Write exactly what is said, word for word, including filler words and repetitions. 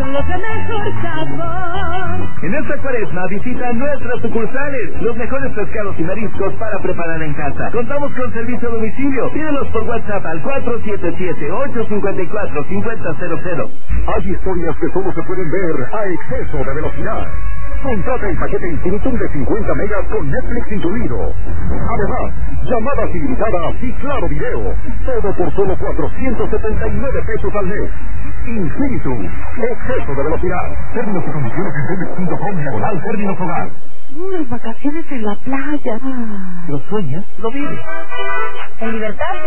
son los de mejor sabor. En esta cuaresma visita nuestras sucursales, los mejores pescados y mariscos para preparar en casa. Contamos con servicio a domicilio. Pídelos por WhatsApp al cuatro siete siete, ocho cinco cuatro, cinco cero cero cero. Hay historias que solo se pueden ver a exceso de velocidad. Contrata el paquete Infinitum de cincuenta megas con Netflix incluido. Además, llamadas ilimitadas y claro video. Todo por solo cuatrocientos setenta y nueve pesos al mes. Infinitum, exceso de velocidad. Términos y condiciones en Telmex punto com diagonal términos hogar. Unas vacaciones en la playa. Lo sueñas, lo vives. En libertad.